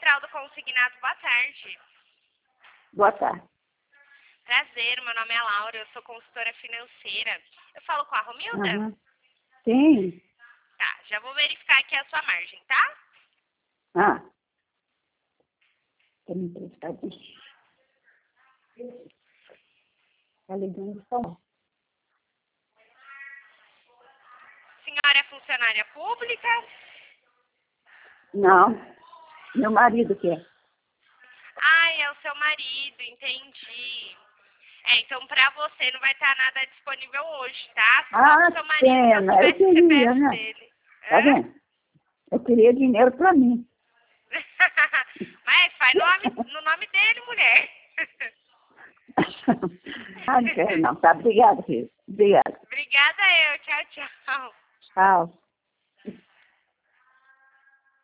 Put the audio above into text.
Central do Consignado, boa tarde. Boa tarde. Prazer, meu nome é Laura, eu sou consultora financeira. Eu falo com a Romilda? Uhum. Sim. Tá, já vou verificar aqui a sua margem, tá? Ah. Tem me emprestado. Tá ligando só. Senhora é funcionária pública? Não. Meu marido quer. Ai, é o seu marido, entendi. Então pra você não vai estar nada disponível hoje, tá? Só pro seu marido, se eu Pena. Eu tivesse o queria, CPF né? dele. Tá vendo? Eu queria dinheiro pra mim. Mas faz no nome dele, mulher. Ah, não quero não. Tá, obrigada, filho. Obrigada. Obrigada eu, tchau, tchau. Tchau.